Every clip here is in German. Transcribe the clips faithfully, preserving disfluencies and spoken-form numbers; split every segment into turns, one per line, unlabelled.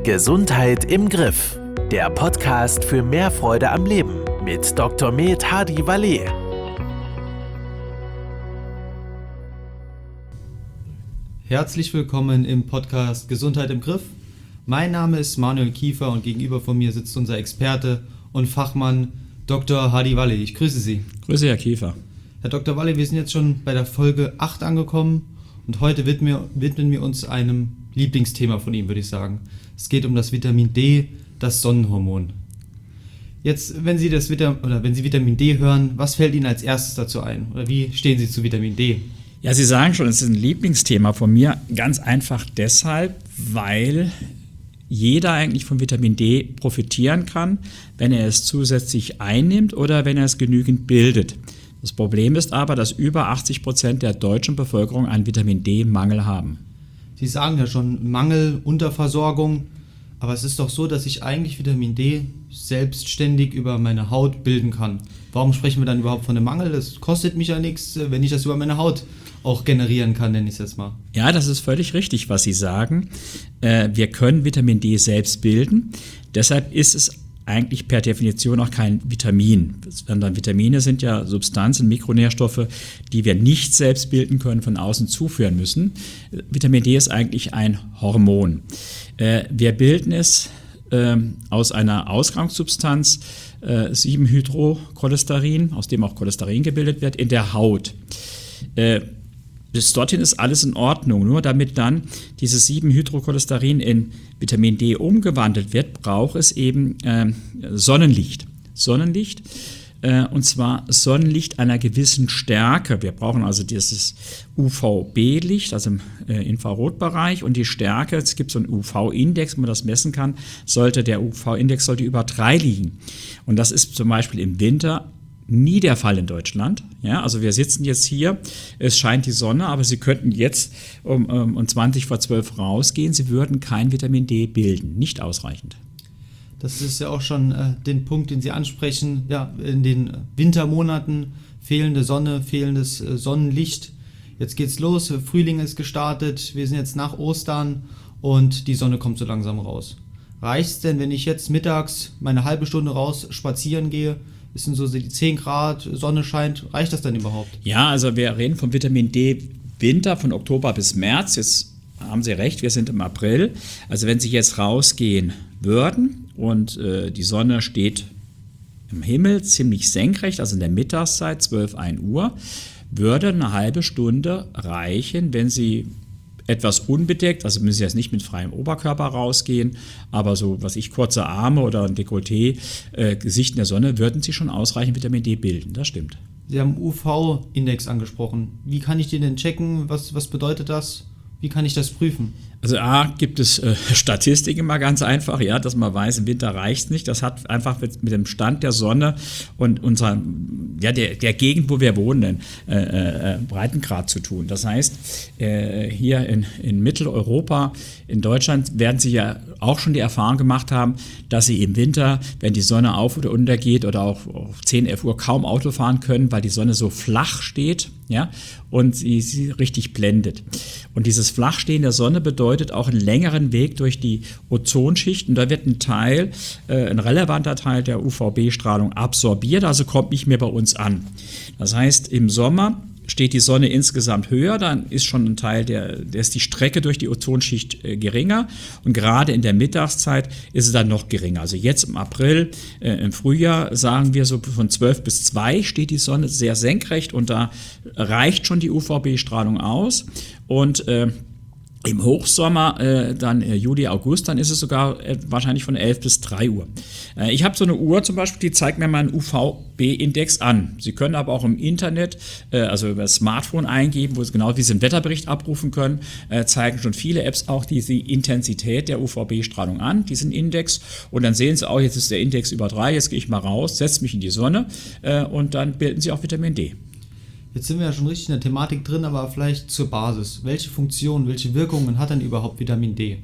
Gesundheit im Griff. Der Podcast für mehr Freude am Leben mit Doktor Med Hadi Valet.
Herzlich willkommen im Podcast Gesundheit im Griff. Mein Name ist Manuel Kiefer und gegenüber von mir sitzt unser Experte und Fachmann Doktor Hadi Valet. Ich grüße Sie.
Grüße, Herr Kiefer.
Herr Doktor Valet, wir sind jetzt schon bei der Folge acht angekommen und heute widmen wir, widmen wir uns einem Lieblingsthema von Ihnen, würde ich sagen. Es geht um das Vitamin D, das Sonnenhormon. Jetzt, wenn Sie das Vitamin, oder wenn Sie Vitamin D hören, was fällt Ihnen als erstes dazu ein? Oder wie stehen Sie zu Vitamin D?
Ja, Sie sagen schon, es ist ein Lieblingsthema von mir. Ganz einfach deshalb, weil jeder eigentlich von Vitamin D profitieren kann, wenn er es zusätzlich einnimmt oder wenn er es genügend bildet. Das Problem ist aber, dass über achtzig Prozent der deutschen Bevölkerung einen Vitamin D-Mangel haben.
Sie sagen ja schon Mangel, Unterversorgung, aber es ist doch so, dass ich eigentlich Vitamin D selbstständig über meine Haut bilden kann. Warum sprechen wir dann überhaupt von einem Mangel? Das kostet mich ja nichts, wenn ich das über meine Haut auch generieren kann, nenne ich es jetzt mal.
Ja, das ist völlig richtig, was Sie sagen. Äh, wir können Vitamin D selbst bilden. Deshalb ist es eigentlich per Definition auch kein Vitamin. Sondern Vitamine sind ja Substanzen, Mikronährstoffe, die wir nicht selbst bilden können, von außen zuführen müssen. Vitamin D ist eigentlich ein Hormon. Äh, wir bilden es äh, aus einer Ausgangssubstanz, äh, sieben Hydrocholesterin, aus dem auch Cholesterin gebildet wird, in der Haut. Äh, Bis dorthin ist alles in Ordnung. Nur damit dann dieses sieben Hydrocholesterin in Vitamin D umgewandelt wird, braucht es eben äh, Sonnenlicht. Sonnenlicht, äh, und zwar Sonnenlicht einer gewissen Stärke. Wir brauchen also dieses U V B-Licht, also im äh, Infrarotbereich, und die Stärke, es gibt so einen U V-Index, wo man das messen kann, sollte der U V-Index sollte über drei liegen. Und das ist zum Beispiel im Winter nie der Fall in Deutschland. Ja, also wir sitzen jetzt hier, es scheint die Sonne, aber Sie könnten jetzt um, um zwanzig vor zwölf rausgehen, Sie würden kein Vitamin D bilden, nicht ausreichend.
Das ist ja auch schon äh, den Punkt, den Sie ansprechen, ja, in den Wintermonaten fehlende Sonne, fehlendes äh, Sonnenlicht. Jetzt geht's los, Frühling ist gestartet, wir sind jetzt nach Ostern und die Sonne kommt so langsam raus. Reicht's denn, wenn ich jetzt mittags meine halbe Stunde raus spazieren gehe, es sind so die zehn Grad, Sonne scheint, reicht das dann überhaupt?
Ja, also wir reden vom Vitamin D Winter, von Oktober bis März. Jetzt haben Sie recht, wir sind im April. Also wenn Sie jetzt rausgehen würden und äh, die Sonne steht im Himmel ziemlich senkrecht, also in der Mittagszeit, zwölf, ein Uhr, würde eine halbe Stunde reichen, wenn Sie etwas unbedeckt, also müssen Sie jetzt nicht mit freiem Oberkörper rausgehen, aber so, was ich, kurze Arme oder ein Dekolleté, äh, Gesicht in der Sonne, würden Sie schon ausreichend Vitamin D bilden, das stimmt.
Sie haben U V-Index angesprochen. Wie kann ich den denn checken? Was, was bedeutet das? Wie kann ich das prüfen?
Also A, gibt es äh, Statistiken immer ganz einfach, ja, dass man weiß, im Winter reicht es nicht. Das hat einfach mit, mit dem Stand der Sonne und unserer, ja, der, der Gegend, wo wir wohnen, äh, äh, Breitengrad zu tun. Das heißt, äh, hier in, in Mitteleuropa, in Deutschland, werden Sie ja auch schon die Erfahrung gemacht haben, dass Sie im Winter, wenn die Sonne auf oder untergeht oder auch auf zehn, elf Uhr kaum Auto fahren können, weil die Sonne so flach steht, ja, und sie, sie richtig blendet. Und dieses Flachstehen der Sonne bedeutet auch einen längeren Weg durch die Ozonschicht, und da wird ein Teil, äh, ein relevanter Teil der U V B-Strahlung absorbiert, also kommt nicht mehr bei uns an. Das heißt, im Sommer steht die Sonne insgesamt höher, dann ist schon ein Teil, der, der ist die Strecke durch die Ozonschicht äh, geringer, und gerade in der Mittagszeit ist es dann noch geringer. Also jetzt im April, äh, im Frühjahr, sagen wir so von zwölf bis zwei steht die Sonne sehr senkrecht, und da reicht schon die U V B-Strahlung aus, und äh, im Hochsommer, äh, dann äh, Juli, August, dann ist es sogar äh, wahrscheinlich von elf bis drei Uhr. Äh, ich habe so eine Uhr zum Beispiel, die zeigt mir meinen U V B-Index an. Sie können aber auch im Internet, äh, also über das Smartphone eingeben, wo Sie genau diesen Wetterbericht abrufen können, äh, zeigen schon viele Apps auch diese Intensität der U V B-Strahlung an, diesen Index. Und dann sehen Sie auch, jetzt ist der Index über drei, jetzt gehe ich mal raus, setze mich in die Sonne äh, und dann bilden Sie auch Vitamin D.
Jetzt sind wir ja schon richtig in der Thematik drin, aber vielleicht zur Basis. Welche Funktionen, welche Wirkungen hat denn überhaupt Vitamin D?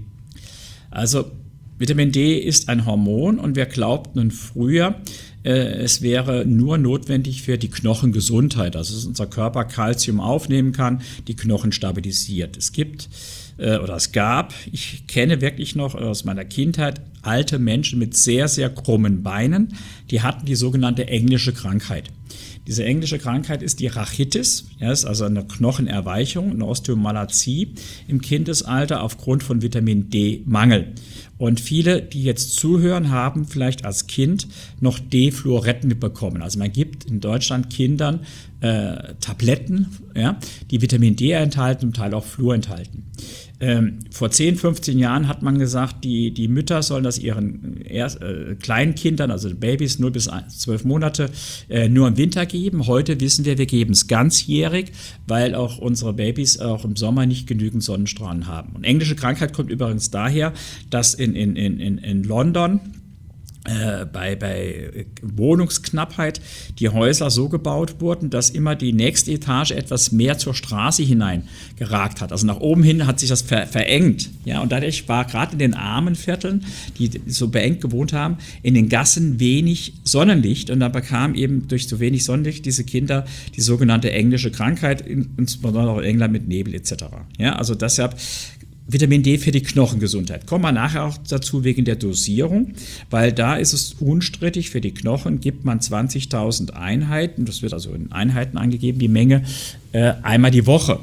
Also Vitamin D ist ein Hormon, und wir glaubten früher, äh, es wäre nur notwendig für die Knochengesundheit, also dass unser Körper Kalzium aufnehmen kann, die Knochen stabilisiert. Es gibt äh, oder es gab, ich kenne wirklich noch aus meiner Kindheit alte Menschen mit sehr, sehr krummen Beinen, die hatten die sogenannte englische Krankheit. Diese englische Krankheit ist die Rachitis, ja, ist also eine Knochenerweichung, eine Osteomalazie im Kindesalter aufgrund von Vitamin D-Mangel. Und viele, die jetzt zuhören, haben vielleicht als Kind noch D-Fluoretten bekommen. Also man gibt in Deutschland Kindern äh, Tabletten, ja, die Vitamin D enthalten, zum Teil auch Fluor enthalten. Ähm, vor zehn, fünfzehn Jahren hat man gesagt, die, die Mütter sollen das ihren erst, äh, kleinen Kindern, also Babys null bis zwölf Monate, äh, nur im Winter geben. Heute wissen wir, wir geben es ganzjährig, weil auch unsere Babys auch im Sommer nicht genügend Sonnenstrahlen haben. Und englische Krankheit kommt übrigens daher, dass in, in, in, in London Äh, bei, bei Wohnungsknappheit die Häuser so gebaut wurden, dass immer die nächste Etage etwas mehr zur Straße hinein geragt hat. Also nach oben hin hat sich das ver verengt. Ja, und dadurch war gerade in den armen Vierteln, die so beengt gewohnt haben, in den Gassen wenig Sonnenlicht. Und da bekamen eben durch so wenig Sonnenlicht diese Kinder die sogenannte englische Krankheit, insbesondere auch in England mit Nebel et cetera. Ja, also deshalb Vitamin D für die Knochengesundheit. Kommen wir nachher auch dazu wegen der Dosierung, weil da ist es unstrittig, für die Knochen gibt man zwanzigtausend Einheiten, das wird also in Einheiten angegeben, die Menge, äh, einmal die Woche.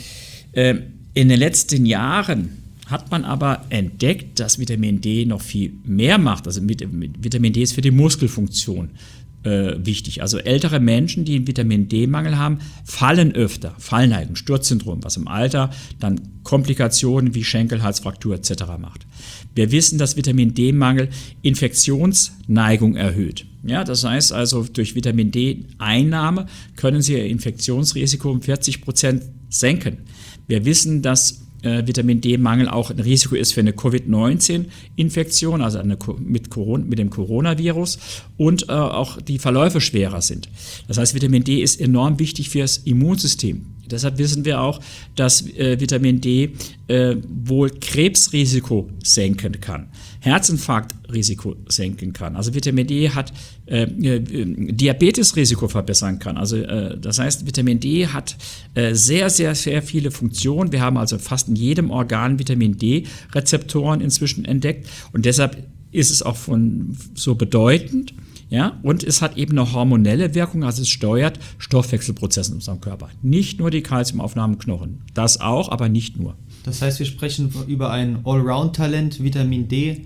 Äh, in den letzten Jahren hat man aber entdeckt, dass Vitamin D noch viel mehr macht. Also mit, mit Vitamin D ist für die Muskelfunktion äh, wichtig. Also ältere Menschen, die einen Vitamin D-Mangel haben, fallen öfter, Fallneigung, Sturzsyndrom, was im Alter dann Komplikationen wie Schenkelhalsfraktur et cetera macht. Wir wissen, dass Vitamin D-Mangel Infektionsneigung erhöht. Ja, das heißt also, durch Vitamin D-Einnahme können Sie Ihr Infektionsrisiko um vierzig Prozent senken. Wir wissen, dass äh, Vitamin D-Mangel auch ein Risiko ist für eine Covid neunzehn Infektion, also eine, mit, Corona, mit dem Coronavirus, und äh, auch die Verläufe schwerer sind. Das heißt, Vitamin D ist enorm wichtig für das Immunsystem. Deshalb wissen wir auch, dass äh, Vitamin D äh, wohl Krebsrisiko senken kann, Herzinfarktrisiko senken kann. Also Vitamin D hat äh, äh, Diabetesrisiko verbessern kann. Also äh, das heißt, Vitamin D hat äh, sehr, sehr, sehr viele Funktionen. Wir haben also fast in jedem Organ Vitamin D-Rezeptoren inzwischen entdeckt und deshalb ist es auch von so bedeutend. Ja, und es hat eben eine hormonelle Wirkung, also es steuert Stoffwechselprozesse in unserem Körper. Nicht nur die Kalziumaufnahme im Knochen, das auch, aber nicht nur.
Das heißt, wir sprechen über ein Allround-Talent, Vitamin D.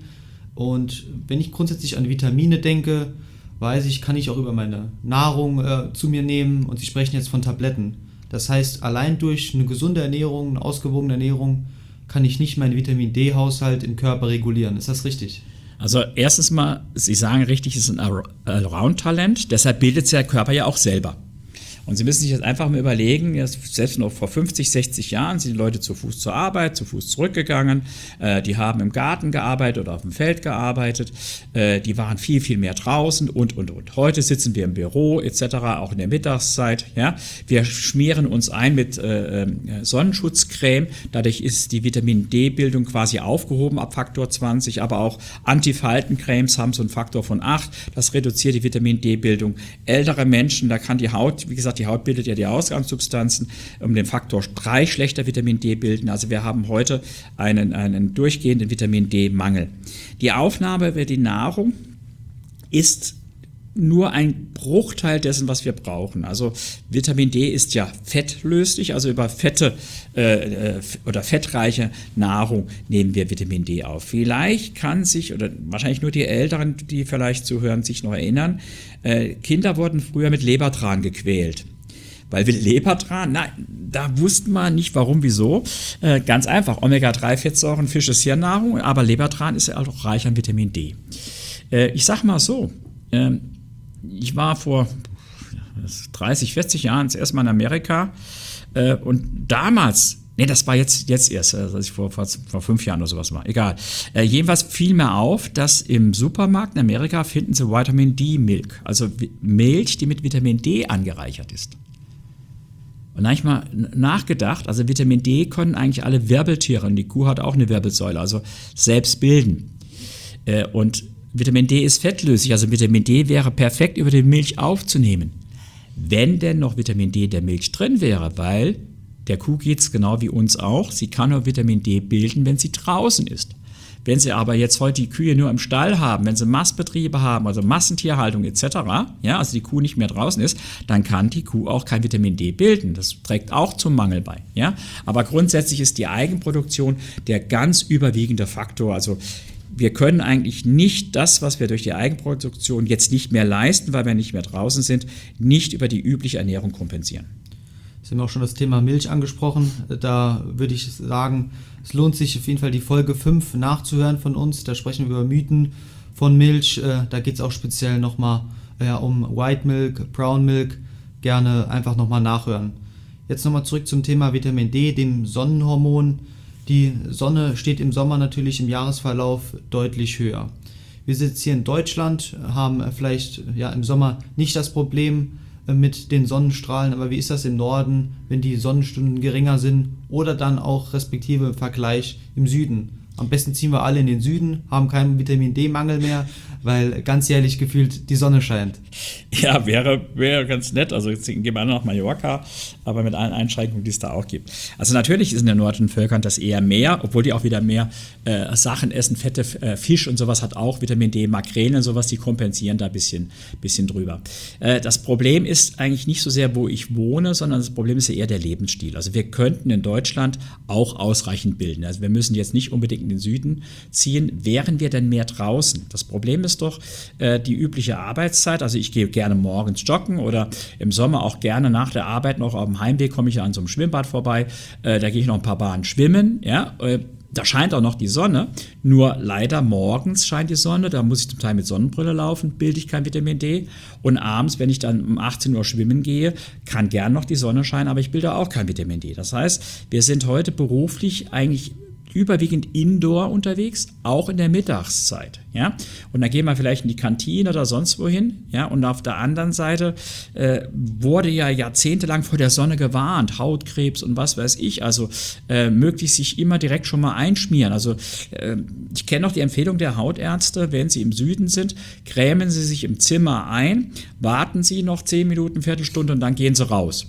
Und wenn ich grundsätzlich an Vitamine denke, weiß ich, kann ich auch über meine Nahrung äh, zu mir nehmen. Und Sie sprechen jetzt von Tabletten. Das heißt, allein durch eine gesunde Ernährung, eine ausgewogene Ernährung, kann ich nicht meinen Vitamin D-Haushalt im Körper regulieren. Ist das richtig?
Also erstens mal, Sie sagen richtig, es ist ein Allround-Talent, deshalb bildet sich der Körper ja auch selber. Und Sie müssen sich jetzt einfach mal überlegen, selbst noch vor fünfzig, sechzig Jahren sind die Leute zu Fuß zur Arbeit, zu Fuß zurückgegangen, äh, die haben im Garten gearbeitet oder auf dem Feld gearbeitet, äh, die waren viel, viel mehr draußen und, und, und. Heute sitzen wir im Büro et cetera, auch in der Mittagszeit. Ja? Wir schmieren uns ein mit äh, Sonnenschutzcreme, dadurch ist die Vitamin-D-Bildung quasi aufgehoben ab Faktor zwanzig, aber auch Antifaltencremes haben so einen Faktor von acht, das reduziert die Vitamin-D-Bildung. Ältere Menschen, da kann die Haut, wie gesagt, die Haut bildet ja die Ausgangssubstanzen um den Faktor drei schlechter Vitamin D bilden. Also wir haben heute einen, einen durchgehenden Vitamin D-Mangel. Die Aufnahme über die Nahrung ist nur ein Bruchteil dessen, was wir brauchen. Also Vitamin D ist ja fettlöslich, also über Fette äh, oder fettreiche Nahrung nehmen wir Vitamin D auf. Vielleicht kann sich, oder wahrscheinlich nur die Älteren, die vielleicht zuhören, sich noch erinnern, äh, Kinder wurden früher mit Lebertran gequält. Weil wir Lebertran, nein, da wussten wir nicht warum, wieso. Äh, ganz einfach, Omega drei Fettsäuren, Fisch ist Hirnnahrung, aber Lebertran ist ja auch reich an Vitamin D. Äh, ich sag mal so, äh, ich war vor dreißig, vierzig Jahren das erste Mal in Amerika äh, und damals, nee, das war jetzt, jetzt erst, also als ich vor, vor, vor fünf Jahren oder sowas war, egal. Äh, jedenfalls fiel mir auf, dass im Supermarkt in Amerika finden Sie Vitamin D-Milk, also Milch, die mit Vitamin D angereichert ist. Und da habe ich mal nachgedacht, also Vitamin D können eigentlich alle Wirbeltiere, und die Kuh hat auch eine Wirbelsäule, also selbst bilden. Äh, und Vitamin D ist fettlöslich, also Vitamin D wäre perfekt über die Milch aufzunehmen. Wenn denn noch Vitamin D in der Milch drin wäre, weil der Kuh geht es genau wie uns auch. Sie kann nur Vitamin D bilden, wenn sie draußen ist. Wenn Sie aber jetzt heute die Kühe nur im Stall haben, wenn Sie Mastbetriebe haben, also Massentierhaltung et cetera, ja, also die Kuh nicht mehr draußen ist, dann kann die Kuh auch kein Vitamin D bilden. Das trägt auch zum Mangel bei. Ja? Aber grundsätzlich ist die Eigenproduktion der ganz überwiegende Faktor. Also wir können eigentlich nicht das, was wir durch die Eigenproduktion jetzt nicht mehr leisten, weil wir nicht mehr draußen sind, nicht über die übliche Ernährung kompensieren.
Sie haben auch schon das Thema Milch angesprochen. Da würde ich sagen, es lohnt sich auf jeden Fall die Folge fünf nachzuhören von uns. Da sprechen wir über Mythen von Milch. Da geht es auch speziell nochmal ja, um White Milk, Brown Milk. Gerne einfach nochmal nachhören. Jetzt nochmal zurück zum Thema Vitamin D, dem Sonnenhormon. Die Sonne steht im Sommer natürlich im Jahresverlauf deutlich höher. Wir sitzen hier in Deutschland, haben vielleicht ja, im Sommer nicht das Problem mit den Sonnenstrahlen, aber wie ist das im Norden, wenn die Sonnenstunden geringer sind oder dann auch respektive im Vergleich im Süden? Am besten ziehen wir alle in den Süden, haben keinen Vitamin D-Mangel mehr, weil ganz jährlich gefühlt die Sonne scheint.
Ja, wäre, wäre ganz nett. Also jetzt gehen wir nach Mallorca, aber mit allen Einschränkungen, die es da auch gibt. Also natürlich ist in den nordischen Völkern das eher mehr, obwohl die auch wieder mehr äh, Sachen essen, fette äh, Fisch und sowas hat auch Vitamin D, Makrelen und sowas, die kompensieren da ein bisschen, bisschen drüber. Äh, das Problem ist eigentlich nicht so sehr, wo ich wohne, sondern das Problem ist ja eher der Lebensstil. Also wir könnten in Deutschland auch ausreichend bilden. Also wir müssen jetzt nicht unbedingt in den Süden ziehen, wären wir denn mehr draußen? Das Problem ist doch äh, die übliche Arbeitszeit. Also ich gehe gerne morgens joggen oder im Sommer auch gerne nach der Arbeit noch auf dem Heimweg komme ich ja an so einem Schwimmbad vorbei. Äh, da gehe ich noch ein paar Bahnen schwimmen. Ja, äh, da scheint auch noch die Sonne. Nur leider morgens scheint die Sonne. Da muss ich zum Teil mit Sonnenbrille laufen, bilde ich kein Vitamin D. Und abends, wenn ich dann um achtzehn Uhr schwimmen gehe, kann gern noch die Sonne scheinen, aber ich bilde auch kein Vitamin D. Das heißt, wir sind heute beruflich eigentlich überwiegend indoor unterwegs, auch in der Mittagszeit, ja, und da gehen wir vielleicht in die Kantine oder sonst wohin, ja, und auf der anderen Seite äh, wurde ja jahrzehntelang vor der Sonne gewarnt, Hautkrebs und was weiß ich, also äh, möglichst sich immer direkt schon mal einschmieren, also äh, ich kenne noch die Empfehlung der Hautärzte, wenn sie im Süden sind, cremen sie sich im Zimmer ein, warten sie noch zehn Minuten, Viertelstunde und dann gehen sie raus,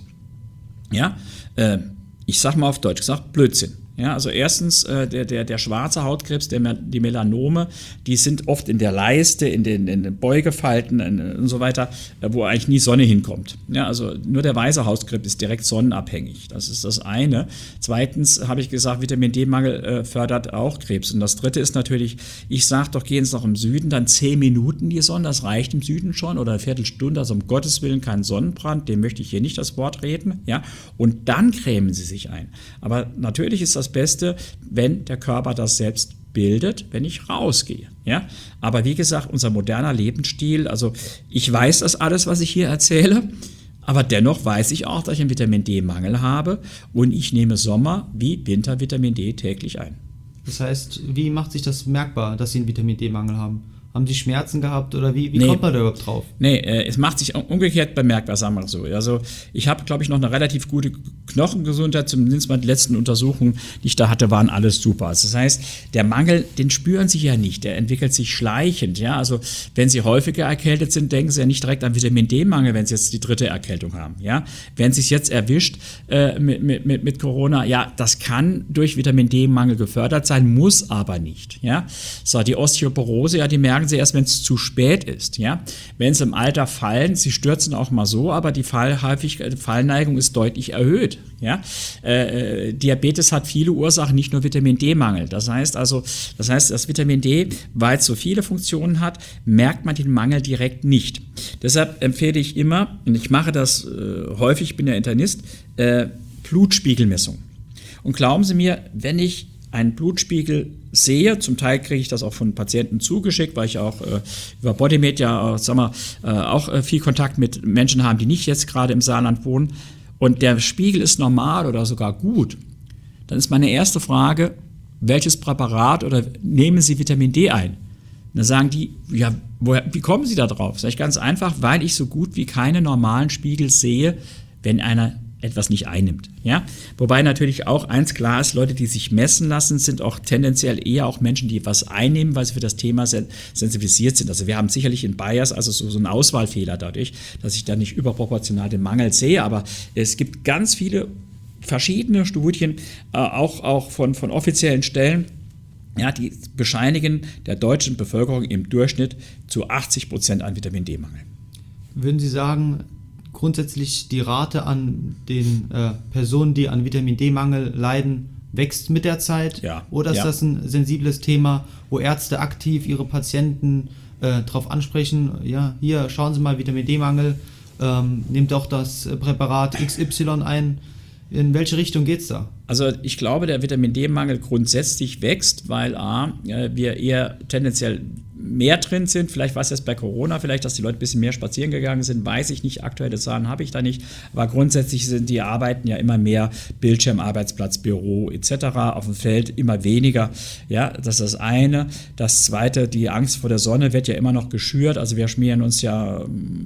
ja, äh, ich sag mal auf Deutsch gesagt, Blödsinn. Ja, also erstens, äh, der, der, der schwarze Hautkrebs, der, die Melanome, die sind oft in der Leiste, in den, in den Beugefalten in, und so weiter, äh, wo eigentlich nie Sonne hinkommt. Ja, also nur der weiße Hautkrebs ist direkt sonnenabhängig. Das ist das eine. Zweitens habe ich gesagt, Vitamin D-Mangel äh, fördert auch Krebs. Und das dritte ist natürlich, ich sage doch, gehen Sie noch im Süden, dann zehn Minuten die Sonne, das reicht im Süden schon, oder eine Viertelstunde, also um Gottes Willen kein Sonnenbrand, dem möchte ich hier nicht das Wort reden. Ja, und dann cremen Sie sich ein. Aber natürlich ist das Beste, wenn der Körper das selbst bildet, wenn ich rausgehe. Ja? Aber wie gesagt, unser moderner Lebensstil, also ich weiß das alles, was ich hier erzähle, aber dennoch weiß ich auch, dass ich einen Vitamin D-Mangel habe und ich nehme Sommer wie Winter Vitamin D täglich ein.
Das heißt, wie macht sich das merkbar, dass Sie einen Vitamin D-Mangel haben? Haben Sie Schmerzen gehabt oder wie, wie
nee.
kommt man da überhaupt drauf?
Nee, äh, es macht sich umgekehrt bemerkbar, sagen wir so. Also ich habe, glaube ich, noch eine relativ gute Knochengesundheit, zumindest mal die letzten Untersuchungen, die ich da hatte, waren alles super. Also das heißt, der Mangel, den spüren Sie ja nicht, der entwickelt sich schleichend. Ja? Also wenn Sie häufiger erkältet sind, denken Sie ja nicht direkt an Vitamin D-Mangel, wenn Sie jetzt die dritte Erkältung haben. Ja? Wenn es sich jetzt erwischt äh, mit, mit, mit Corona, ja, das kann durch Vitamin D-Mangel gefördert sein, muss aber nicht. Ja? So, die Osteoporose, ja, die merken Sie erst, wenn es zu spät ist. Ja? Wenn Sie im Alter fallen, Sie stürzen auch mal so, aber die Fallhäufigkeit, Fallneigung ist deutlich erhöht. Ja? Äh, äh, Diabetes hat viele Ursachen, nicht nur Vitamin D-Mangel. Das heißt also, das heißt, das Vitamin D, weil es so viele Funktionen hat, merkt man den Mangel direkt nicht. Deshalb empfehle ich immer, und ich mache das äh, häufig, ich bin ja Internist, äh, Blutspiegelmessung. Und glauben Sie mir, wenn ich einen Blutspiegel sehe, zum Teil kriege ich das auch von Patienten zugeschickt, weil ich auch äh, über Bodymed ja äh, sag mal, äh, auch äh, viel Kontakt mit Menschen habe, die nicht jetzt gerade im Saarland wohnen, und der Spiegel ist normal oder sogar gut, dann ist meine erste Frage, welches Präparat oder nehmen Sie Vitamin D ein? Und dann sagen die, ja, woher, wie kommen Sie da drauf? Sag ich ganz einfach, weil ich so gut wie keine normalen Spiegel sehe, wenn einer etwas nicht einnimmt. Ja? Wobei natürlich auch eins klar ist, Leute, die sich messen lassen, sind auch tendenziell eher auch Menschen, die was einnehmen, weil sie für das Thema sensibilisiert sind. Also wir haben sicherlich in Bias also so, so einen Auswahlfehler dadurch, dass ich da nicht überproportional den Mangel sehe, aber es gibt ganz viele verschiedene Studien, äh, auch, auch von, von offiziellen Stellen, ja, die bescheinigen der deutschen Bevölkerung im Durchschnitt zu achtzig Prozent an Vitamin D-Mangel.
Würden Sie sagen, grundsätzlich die Rate an den äh, Personen, die an Vitamin D-Mangel leiden, wächst mit der Zeit?
Ja.
Oder ist
ja.
das ein sensibles Thema, wo Ärzte aktiv ihre Patienten äh, darauf ansprechen, ja, hier, schauen Sie mal, Vitamin D-Mangel, ähm, nehmt doch das Präparat X Y ein. In welche Richtung geht es da?
Also ich glaube, der Vitamin D-Mangel grundsätzlich wächst, weil A, wir eher tendenziell mehr drin sind. Vielleicht war es jetzt bei Corona, vielleicht, dass die Leute ein bisschen mehr spazieren gegangen sind, weiß ich nicht. Aktuelle Zahlen habe ich da nicht. Aber grundsätzlich sind die Arbeiten ja immer mehr Bildschirm, Arbeitsplatz, Büro et cetera. Auf dem Feld immer weniger. Ja, das ist das eine. Das zweite, die Angst vor der Sonne wird ja immer noch geschürt. Also wir schmieren uns ja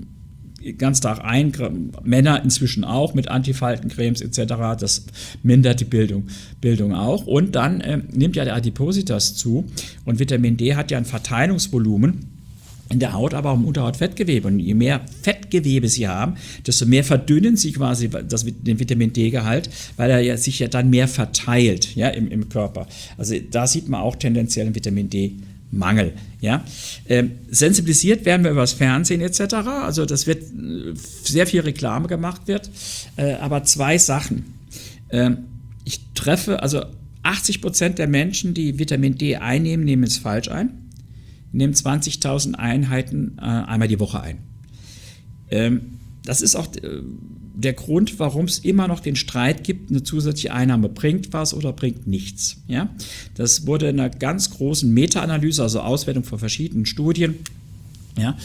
ganz Tag ein, Männer inzwischen auch mit Antifaltencremes et cetera. Das mindert die Bildung, Bildung auch. Und dann äh, nimmt ja der Adipositas zu und Vitamin D hat ja ein Verteilungsvolumen in der Haut, aber auch im Unterhautfettgewebe. Und je mehr Fettgewebe sie haben, desto mehr verdünnen sie quasi das, den Vitamin D-Gehalt, weil er ja, sich ja dann mehr verteilt, ja, im, im Körper. Also da sieht man auch tendenziell einen Vitamin D Mangel. Ja? Ähm, sensibilisiert werden wir über das Fernsehen et cetera. Also das wird sehr viel Reklame gemacht wird. Äh, aber zwei Sachen. Ähm, ich treffe, also achtzig Prozent der Menschen, die Vitamin D einnehmen, nehmen es falsch ein. Nehmen zwanzigtausend Einheiten äh, einmal die Woche ein. Ähm, das ist auch äh, der Grund, warum es immer noch den Streit gibt, eine zusätzliche Einnahme bringt was oder bringt nichts. Ja? Das wurde in einer ganz großen Meta-Analyse, also Auswertung von verschiedenen Studien, ja,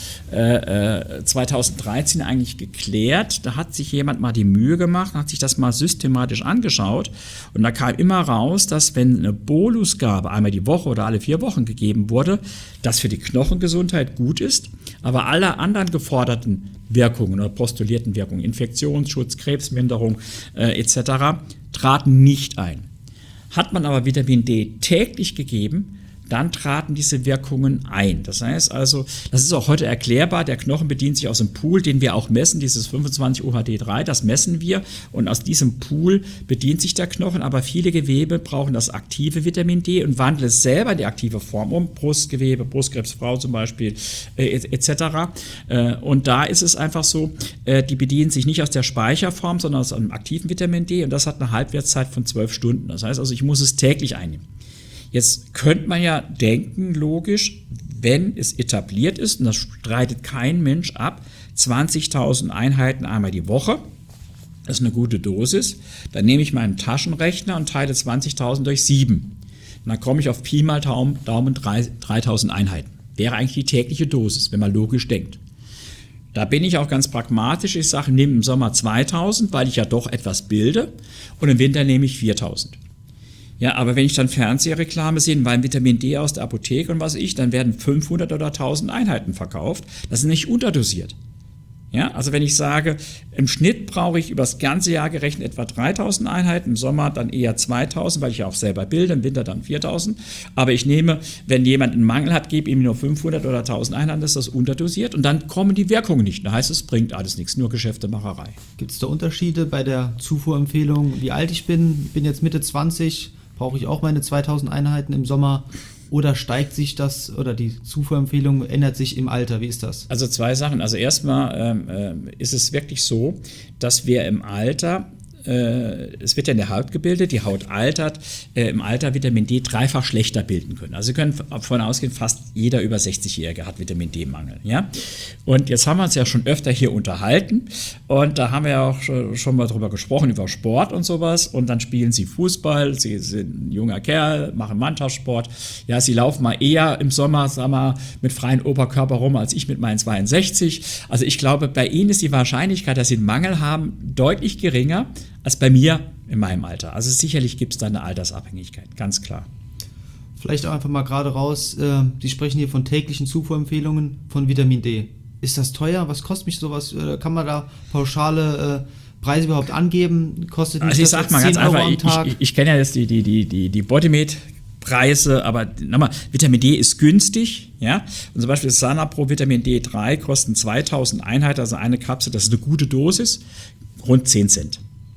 äh, äh, zweitausenddreizehn eigentlich geklärt. Da hat sich jemand mal die Mühe gemacht, hat sich das mal systematisch angeschaut und da kam immer raus, dass wenn eine Bolusgabe einmal die Woche oder alle vier Wochen gegeben wurde, das für die Knochengesundheit gut ist, aber alle anderen geforderten Wirkungen oder postulierten Wirkungen, Infektionsschutz, Krebsminderung äh, et cetera, traten nicht ein. Hat man aber Vitamin D täglich gegeben, dann traten diese Wirkungen ein. Das heißt also, das ist auch heute erklärbar, der Knochen bedient sich aus dem Pool, den wir auch messen, dieses fünfundzwanzig O H D drei, das messen wir und aus diesem Pool bedient sich der Knochen, aber viele Gewebe brauchen das aktive Vitamin D und wandeln es selber in die aktive Form um, Brustgewebe, Brustkrebsfrau zum Beispiel, äh, et cetera. Äh, und da ist es einfach so, äh, die bedienen sich nicht aus der Speicherform, sondern aus einem aktiven Vitamin D und das hat eine Halbwertszeit von zwölf Stunden. Das heißt also, ich muss es täglich einnehmen. Jetzt könnte man ja denken, logisch, wenn es etabliert ist, und das streitet kein Mensch ab, zwanzigtausend Einheiten einmal die Woche, das ist eine gute Dosis, dann nehme ich meinen Taschenrechner und teile zwanzigtausend durch sieben. Und dann komme ich auf Pi mal Daumen, Daumen dreitausend Einheiten. Wäre eigentlich die tägliche Dosis, wenn man logisch denkt. Da bin ich auch ganz pragmatisch, ich sage, nehme im Sommer zweitausend, weil ich ja doch etwas bilde, und im Winter nehme ich viertausend. Ja, aber wenn ich dann Fernsehreklame sehe, weil Vitamin D aus der Apotheke und was ich, dann werden fünfhundert oder tausend Einheiten verkauft. Das ist nicht unterdosiert. Ja, also wenn ich sage, im Schnitt brauche ich über das ganze Jahr gerechnet etwa dreitausend Einheiten, im Sommer dann eher zweitausend, weil ich ja auch selber bilde, im Winter dann viertausend. Aber ich nehme, wenn jemand einen Mangel hat, gebe ihm nur fünfhundert oder tausend Einheiten, das ist das unterdosiert und dann kommen die Wirkungen nicht. Da heißt es, bringt alles nichts, nur Geschäftemacherei.
Gibt es da Unterschiede bei der Zufuhrempfehlung, wie alt ich bin? Ich bin jetzt Mitte zwanzig, brauche ich auch meine zweitausend Einheiten im Sommer? Oder steigt sich das, oder die Zufuhrempfehlung ändert sich im Alter? Wie ist das?
Also zwei Sachen. Also erstmal ähm, äh, ist es wirklich so, dass wir im Alter, äh, es wird ja in der Haut gebildet, die Haut altert, äh, im Alter Vitamin D dreifach schlechter bilden können. Also Sie können davon ausgehen, fast jeder über sechzig-Jährige hat Vitamin D-Mangel. Ja? Und jetzt haben wir uns ja schon öfter hier unterhalten und da haben wir ja auch schon, schon mal drüber gesprochen, über Sport und sowas, und dann spielen Sie Fußball, Sie sind ein junger Kerl, machen Mannschaftssport, ja, Sie laufen mal eher im Sommer, sagen wir, mit freiem Oberkörper rum, als ich mit meinen zweiundsechzig. Also ich glaube, bei Ihnen ist die Wahrscheinlichkeit, dass Sie einen Mangel haben, deutlich geringer als bei mir in meinem Alter. Also sicherlich gibt es da eine Altersabhängigkeit, ganz klar.
Vielleicht auch einfach mal gerade raus, äh, Sie sprechen hier von täglichen Zufuhrempfehlungen von Vitamin D. Ist das teuer? Was kostet mich sowas? Äh, kann man da pauschale äh, Preise überhaupt angeben? Kostet mich
also ich
das
sag mal ganz
Euro
einfach,
am Tag?
Ich, ich, ich kenne ja jetzt die, die, die, die, die Bodymed Preise, aber nochmal, Vitamin D ist günstig, ja, und zum Beispiel Sanapro Vitamin D drei kosten zweitausend Einheiten, also eine Kapsel, das ist eine gute Dosis, rund zehn Cent.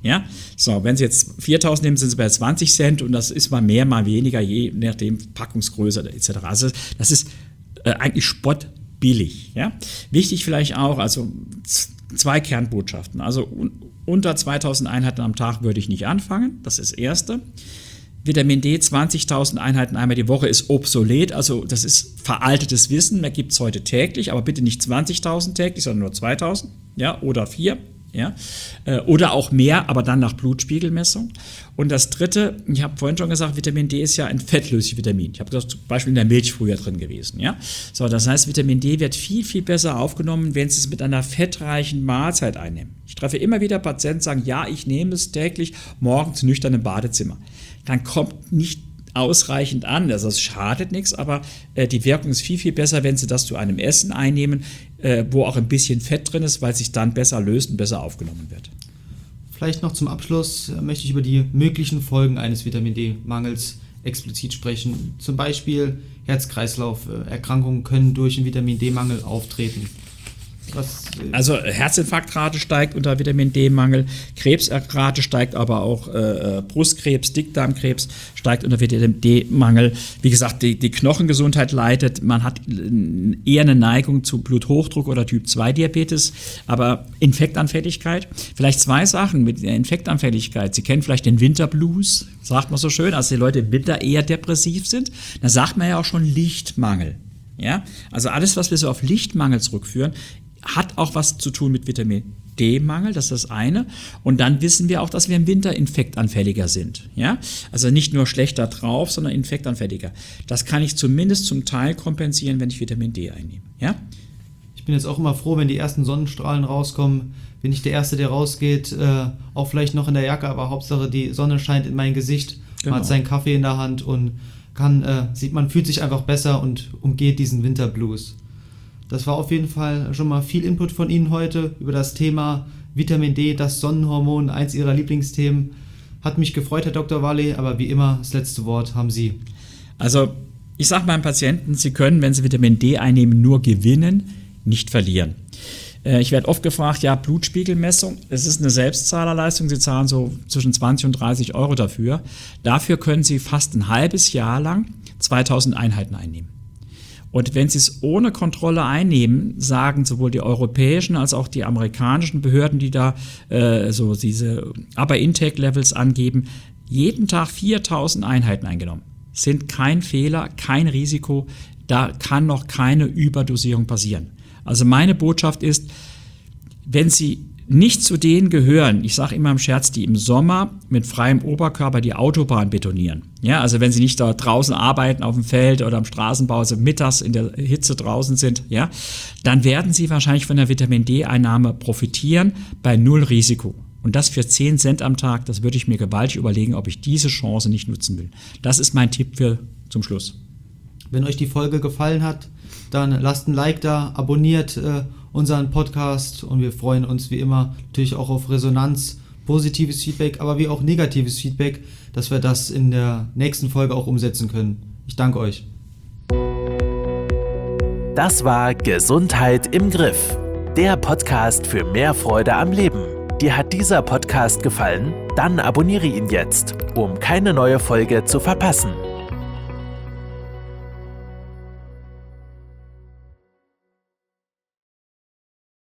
Ja, so, wenn Sie jetzt viertausend nehmen, sind Sie bei zwanzig Cent und das ist mal mehr, mal weniger, je nachdem Packungsgröße et cetera. Also das ist äh, eigentlich spottbillig. Ja? Wichtig vielleicht auch, also z- zwei Kernbotschaften. Also un- unter zweitausend Einheiten am Tag würde ich nicht anfangen, das ist das Erste. Vitamin D, zwanzigtausend Einheiten einmal die Woche ist obsolet, also das ist veraltetes Wissen, da gibt es heute täglich, aber bitte nicht zwanzigtausend täglich, sondern nur zweitausend, ja, oder vier. Ja, oder auch mehr, aber dann nach Blutspiegelmessung. Und das Dritte, ich habe vorhin schon gesagt, Vitamin D ist ja ein fettlösliches Vitamin. Ich habe das zum Beispiel in der Milch früher drin gewesen. Ja? So, das heißt, Vitamin D wird viel, viel besser aufgenommen, wenn Sie es mit einer fettreichen Mahlzeit einnehmen. Ich treffe immer wieder Patienten, die sagen, ja, ich nehme es täglich morgens nüchtern im Badezimmer. Dann kommt nicht ausreichend an, also es schadet nichts, aber äh, die Wirkung ist viel, viel besser, wenn Sie das zu einem Essen einnehmen, äh, wo auch ein bisschen Fett drin ist, weil sich dann besser löst und besser aufgenommen wird.
Vielleicht noch zum Abschluss äh, möchte ich über die möglichen Folgen eines Vitamin D-Mangels explizit sprechen. Zum Beispiel Herz-Kreislauf-Erkrankungen können durch einen Vitamin D-Mangel auftreten. Was, äh
also Herzinfarktrate steigt unter Vitamin D-Mangel, Krebsrate steigt aber auch, äh, Brustkrebs, Dickdarmkrebs steigt unter Vitamin D-Mangel. Wie gesagt, die, die Knochengesundheit leidet, man hat eher eine Neigung zu Bluthochdruck oder Typ zwei Diabetes, aber Infektanfälligkeit, vielleicht zwei Sachen mit der Infektanfälligkeit. Sie kennen vielleicht den Winterblues, sagt man so schön, als die Leute im Winter eher depressiv sind. Da sagt man ja auch schon Lichtmangel. Ja? Also alles, was wir so auf Lichtmangel zurückführen, hat auch was zu tun mit Vitamin D-Mangel, das ist das eine. Und dann wissen wir auch, dass wir im Winter infektanfälliger sind. Ja? Also nicht nur schlechter drauf, sondern infektanfälliger. Das kann ich zumindest zum Teil kompensieren, wenn ich Vitamin D einnehme. Ja?
Ich bin jetzt auch immer froh, wenn die ersten Sonnenstrahlen rauskommen. Bin ich der Erste, der rausgeht, äh, auch vielleicht noch in der Jacke, aber Hauptsache die Sonne scheint in mein Gesicht. Genau. Man hat seinen Kaffee in der Hand und kann, äh, sieht, man fühlt sich einfach besser und umgeht diesen Winterblues. Das war auf jeden Fall schon mal viel Input von Ihnen heute über das Thema Vitamin D, das Sonnenhormon, eins Ihrer Lieblingsthemen. Hat mich gefreut, Herr Doktor Valley, aber wie immer, das letzte Wort haben Sie.
Also, ich sage meinen Patienten, sie können, wenn sie Vitamin D einnehmen, nur gewinnen, nicht verlieren. Äh, ich werde oft gefragt, ja, Blutspiegelmessung, es ist eine Selbstzahlerleistung, Sie zahlen so zwischen zwanzig und dreißig Euro dafür. Dafür können Sie fast ein halbes Jahr lang zweitausend Einheiten einnehmen. Und wenn Sie es ohne Kontrolle einnehmen, sagen sowohl die europäischen als auch die amerikanischen Behörden, die da äh, so diese Upper Intake Levels angeben, jeden Tag viertausend Einheiten eingenommen. Sind kein Fehler, kein Risiko, da kann noch keine Überdosierung passieren. Also meine Botschaft ist, wenn Sie nicht zu denen gehören, ich sage immer im Scherz, die im Sommer mit freiem Oberkörper die Autobahn betonieren. Ja, also wenn sie nicht da draußen arbeiten auf dem Feld oder am Straßenbau, also mittags in der Hitze draußen sind, ja, dann werden sie wahrscheinlich von der Vitamin D-Einnahme profitieren bei null Risiko. Und das für zehn Cent am Tag, das würde ich mir gewaltig überlegen, ob ich diese Chance nicht nutzen will. Das ist mein Tipp für zum Schluss.
Wenn euch die Folge gefallen hat, dann lasst ein Like da, abonniert äh, unseren Podcast und wir freuen uns wie immer natürlich auch auf Resonanz, positives Feedback, aber wie auch negatives Feedback, dass wir das in der nächsten Folge auch umsetzen können. Ich danke euch.
Das war Gesundheit im Griff, der Podcast für mehr Freude am Leben. Dir hat dieser Podcast gefallen? Dann abonniere ihn jetzt, um keine neue Folge zu verpassen.